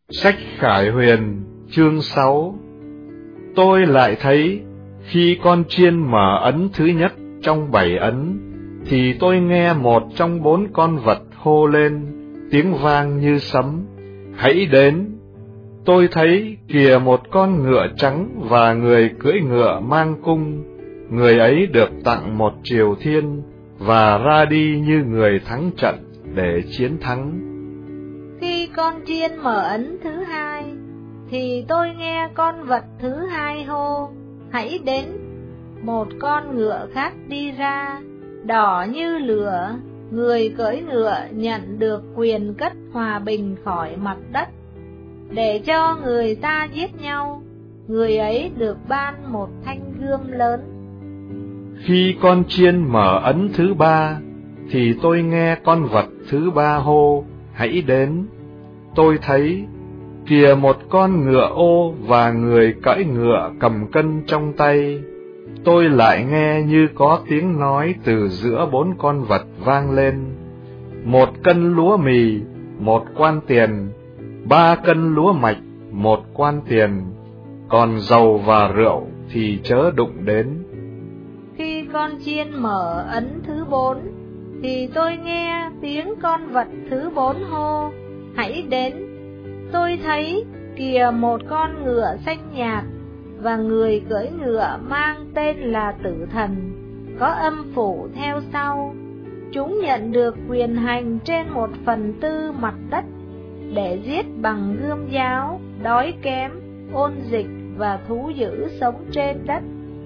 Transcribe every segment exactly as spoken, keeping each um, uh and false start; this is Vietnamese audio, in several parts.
Sách Khải Huyền chương sáu. Tôi lại thấy khi con chiên mở ấn thứ nhất trong bảy ấn, thì tôi nghe một trong bốn con vật hô lên, tiếng vang như sấm: hãy đến! Tôi thấy kìa một con ngựa trắng và người cưỡi ngựa mang cung, người ấy được tặng một triều thiên và ra đi như người thắng trận để chiến thắng. Khi con chiên mở ấn thứ hai, thì tôi nghe con vật thứ hai hô: hãy đến! Một con ngựa khác đi ra, đỏ như lửa, người cưỡi ngựa nhận được quyền cất hòa bình khỏi mặt đất, để cho người ta giết nhau. Người ấy được ban một thanh gươm lớn. Khi con chiên mở ấn thứ ba, thì tôi nghe con vật thứ ba hô: hãy đến! Tôi thấy kìa một con ngựa ô và người cưỡi ngựa cầm cân trong tay. Tôi lại nghe như có tiếng nói từ giữa bốn con vật vang lên: một cân lúa mì, một quan tiền; ba cân lúa mạch, một quan tiền; còn dầu và rượu thì chớ đụng đến. Khi con chiên mở ấn thứ bốn, thì tôi nghe tiếng con vật thứ bốn hô: hãy đến! Tôi thấy kìa một con ngựa xanh nhạt, và người cưỡi ngựa mang tên là Tử Thần, có âm phủ theo sau. Chúng nhận được quyền hành trên một phần tư mặt đất, để giết bằng gươm giáo, đói kém, ôn dịch và thú dữ sống trên đất.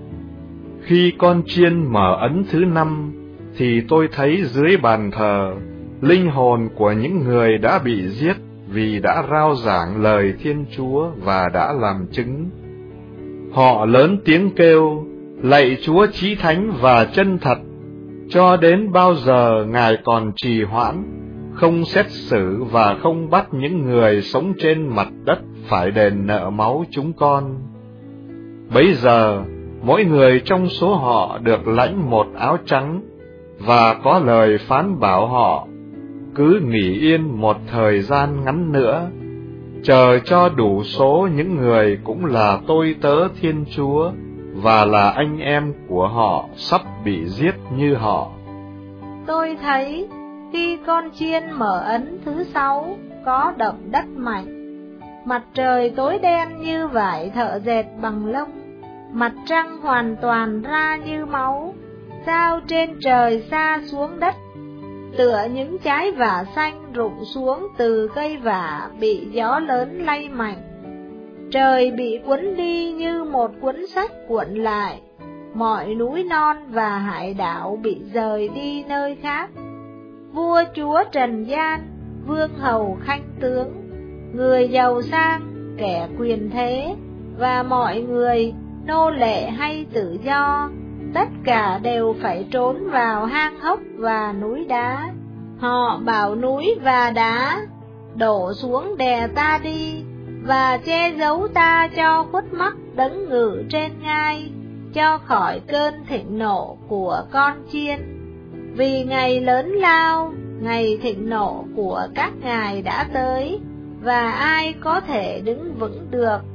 Khi con chiên mở ấn thứ năm, thì tôi thấy dưới bàn thờ linh hồn của những người đã bị giết vì đã rao giảng lời Thiên Chúa và đã làm chứng. Họ lớn tiếng kêu: lạy Chúa chí thánh và chân thật, cho đến bao giờ Ngài còn trì hoãn, không xét xử và không bắt những người sống trên mặt đất phải đền nợ máu chúng con? Bấy giờ mỗi người trong số họ được lãnh một áo trắng, và có lời phán bảo họ cứ nghỉ yên một thời gian ngắn nữa, chờ cho đủ số những người cũng là tôi tớ Thiên Chúa và là anh em của họ sắp bị giết như họ. Tôi thấy khi con chiên mở ấn thứ sáu, có động đất mạnh. Mặt trời tối đen như vải thợ dệt bằng lông, mặt trăng hoàn toàn ra như máu, sao trên trời sa xuống đất, tựa những trái vả xanh rụng xuống từ cây vả bị gió lớn lay mạnh. Trời bị cuốn đi như một cuốn sách cuộn lại, mọi núi non và hải đảo bị dời đi nơi khác. Vua chúa trần gian, vương hầu khanh tướng, người giàu sang, kẻ quyền thế, và mọi người, nô lệ hay tự do, tất cả đều phải trốn vào hang hốc và núi đá. Họ bảo núi và đá: đổ xuống đè ta đi, và che giấu ta cho khuất mắt đấng ngự trên ngai, cho khỏi cơn thịnh nộ của con chiên. Vì ngày lớn lao, ngày thịnh nộ của các ngài đã tới, và ai có thể đứng vững được.